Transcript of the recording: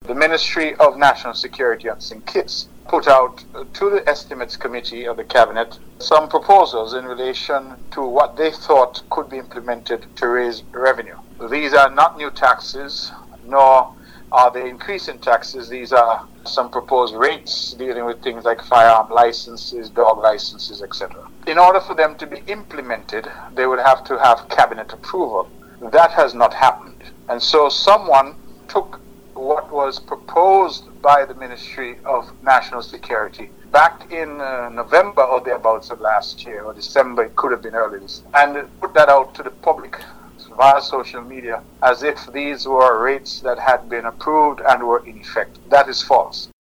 The Ministry of National Security and St. Kitts put out to the Estimates Committee of the Cabinet some proposals in relation to what they thought could be implemented to raise revenue. These are not new taxes, nor are they increase in taxes. These are some proposed rates dealing with things like firearm licenses, dog licenses, etc. In order for them to be implemented, they would have to have cabinet approval. That has not happened. And so someone took what was proposed by the Ministry of National Security back in November or thereabouts of last year, or December, it could have been early this, and put that out to the public via social media as if these were rates that had been approved and were in effect. That is false.